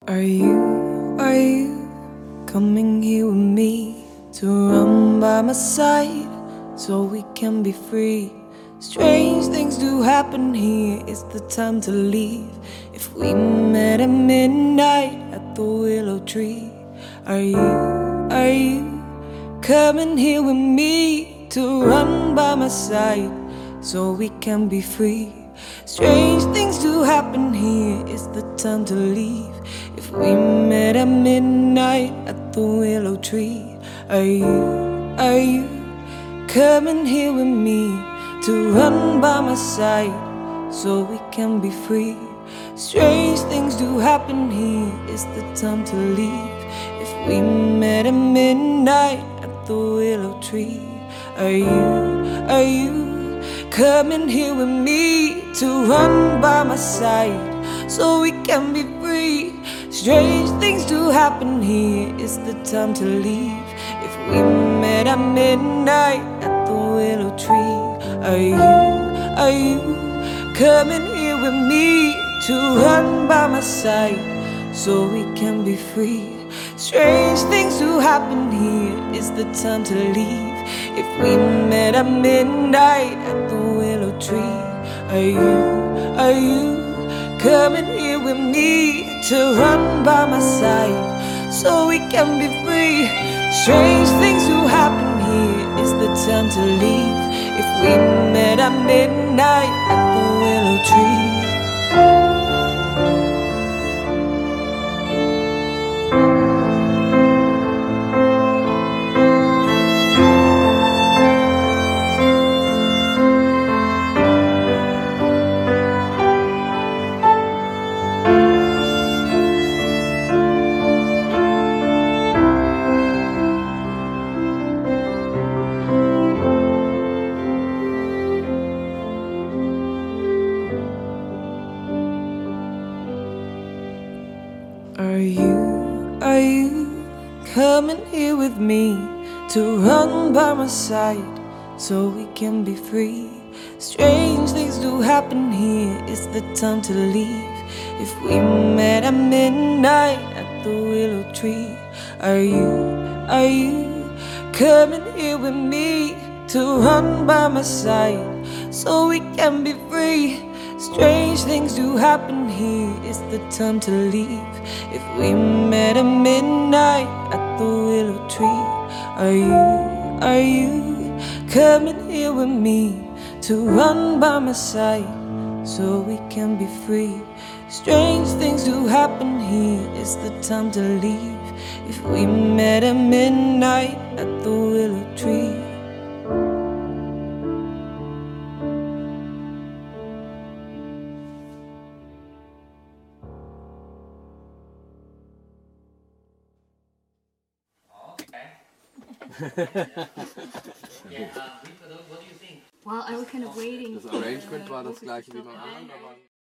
Are you coming here with me to run by my side so we can be free? Strange things do happen here, it's the time to leave. If we met at midnight at the willow tree, are you coming here with me to run by my side so we can be free? Strange things do happen here, it's the time to leave. If we met at midnight at the willow tree, are you coming here with me to run by my side so we can be free? Strange things do happen here, it's the time to leave. If we met at midnight at the willow tree, are you coming here with me to run by my side so we can be free? Strange things do happen here, it's the time to leave. If we met at midnight at the willow tree, are you coming here with me to run by my side so we can be free? Strange things do happen here, it's the time to leave. If we met at midnight at the willow tree, are you coming here with me to run by my side so we can be free? Strange things do happen here, it's the time to leave. If we met at midnight at the willow tree. Are you coming here with me to run by my side so we can be free? Strange things do happen here, it's the time to leave. If we met at midnight at the willow tree, are you coming here with me to run by my side so we can be free? Strange things do happen here, it's the time to leave. If we met at midnight at the willow tree, are you coming here with me to run by my side so we can be free? Strange things do happen here, it's the time to leave. If we met at midnight at the willow tree. Well, I was kind of waiting. Das Arrangement war das gleiche wie beim anderen.